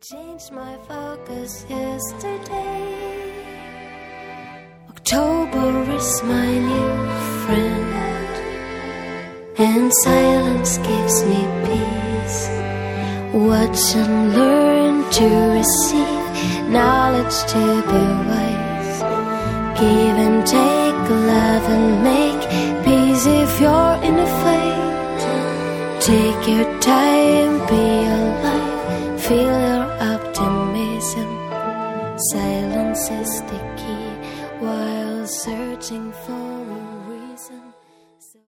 Changed my focus yesterday. October is my new friend, and silence gives me peace. Watch and learn to receive knowledge to be wise. Give and take, love and make peace if you're in a fight. Take your time, be alive, feel